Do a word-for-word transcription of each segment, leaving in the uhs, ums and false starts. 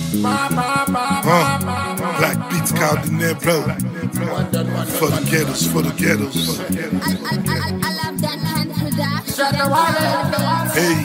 Uh, Black Beats, Caldinero. For the ghettos, for the ghettos. Hey.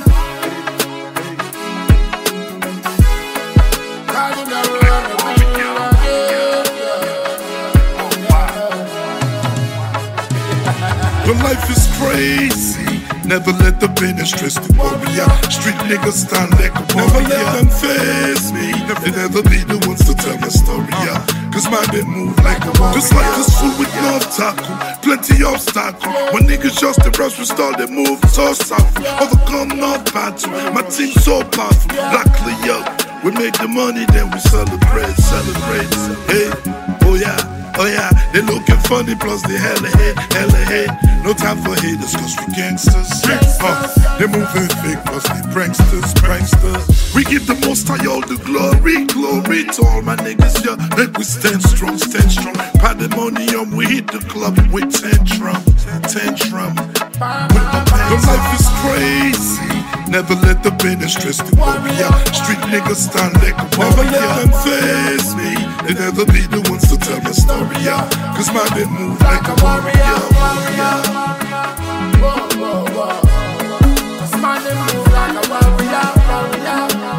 Your life is crazy. Never let the business stress the warrior. Street niggas stand like a warrior. Never let them face me. They never be the ones to tell my story, yeah. Cause man, they move like a warrior. This life is full with no tackle, plenty obstacle. When niggas just the rush, we start they move so soft. Overcome no battle, my team so powerful. Blackly up, we make the money, then we celebrate, celebrate. Hey, oh yeah. Oh yeah, they looking funny, plus they hella hate, hella hate. No time for haters, cause we gangsters. Uh, they moving fake, plus they pranksters, pranksters. We give the most high all the glory, glory to all my niggas, yeah. Make we stand strong, stand strong. Pad the money on, we hit the club with tantrum, tantrum. Your life is crazy. Never let the business stress the warrior. Street niggas stand like a warrior. Never let them face me. They never be the ones to tell my story, yeah. Cause man, they move like a warrior, warrior. Whoa, whoa, whoa. Cause man, they move like a warrior, warrior.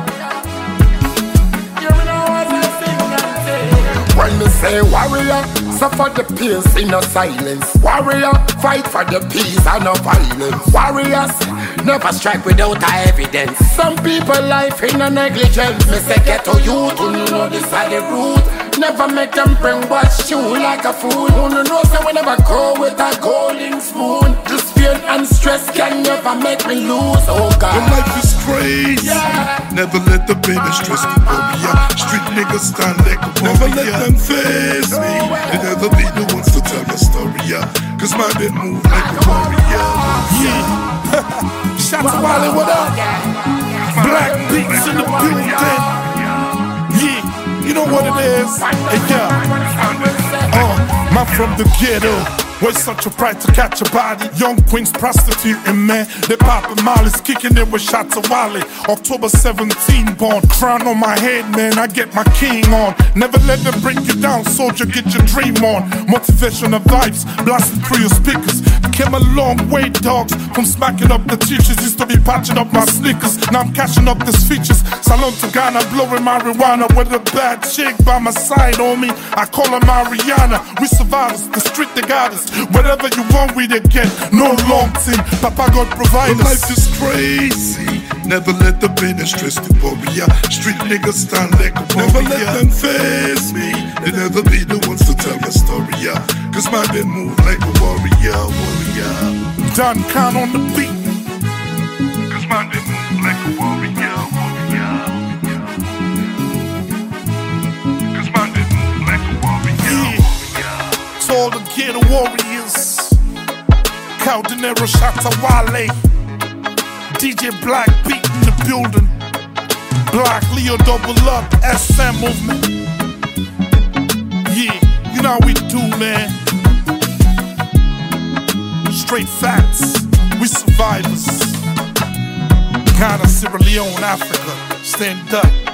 You know what I think and say. When me say warrior, suffer the peace in no silence. Warrior, fight for the peace and no violence. Warriors, never strike without evidence. Some people life in a negligence. Me say get to you to know this side the route. Never make them bring watch you like a fool. Who no know say we never go with a golden spoon. Just fear and stress can never make me lose. Oh God, your life is crazy, yeah. Never let the business stress the warrior. Street niggas stand like a warrior. Never let them face me. They never be the ones to tell my story, yeah. Cause man, they move like a warrior. Yeah. Shout to Wally, what up? Black Beats in the building. Yeah, you know what it is? Hey, yeah. Uh, man from the ghetto. Where's such a pride to catch a body? Young queens prostituting, man. They poppin' mollies, kicking it with shots of Wally. October seventeenth born, crown on my head, man. I get my king on. Never let them bring you down, soldier. Get your dream on. Motivational vibes, blasting through your speakers. Came a long way, dogs. From smacking up the teachers, used to be patching up my sneakers. Now I'm cashing up these features. Salon to Ghana, blowing marijuana with a bad chick by my side, homie. I call her Mariana. We survivors, the street they got us. Whatever you want, we they get. No long thing, Papa God provide us. Life is crazy. Never let the business stress the warrior. Street niggas stand like a warrior. Never let them face me. They never be the ones to tell my story, yeah. Cause man, they move like a warrior, warrior. Don Khan on the beat. Cause man, they move like a warrior, warrior. Cause man, they move like a warrior, warrior. To all the ghetto warriors, Caldinero, Shatta Wale, D J Black Beat in the building, Black Leo double up, S M movement. Yeah, you know how we do, man. Straight facts, we survivors. Ghana, Sierra Leone, Africa, stand up.